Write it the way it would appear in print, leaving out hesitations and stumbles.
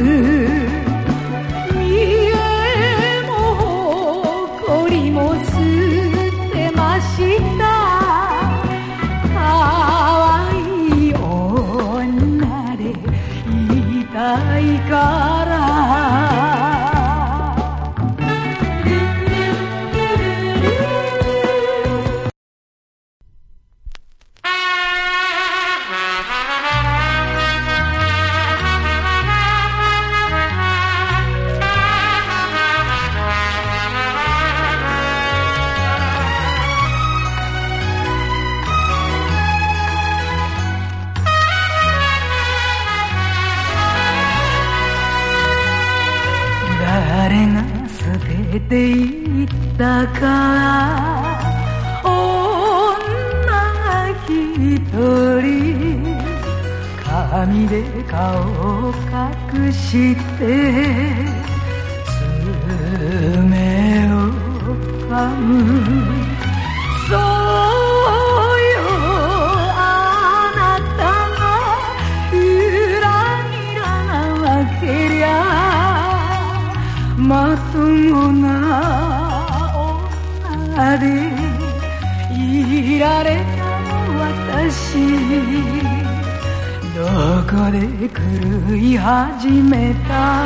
見栄も誇りも捨てました可愛い女でいたいから誰が捨てていったか女が一人髪で顔を隠して爪を噛むそうよあなたが裏切らなけりゃまともな女でいられた私どこで狂い始めた